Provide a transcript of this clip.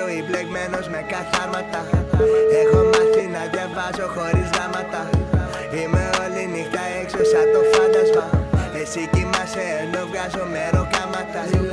ζωή μπλεγμένος με καθάρματα. Έχω μάθει να διαβάζω χωρίς γράμματα. Είμαι όλη νύχτα έξω σαν το φάντασμα. Εσύ κοιμάσαι ενώ βγάζω μεροκάματα.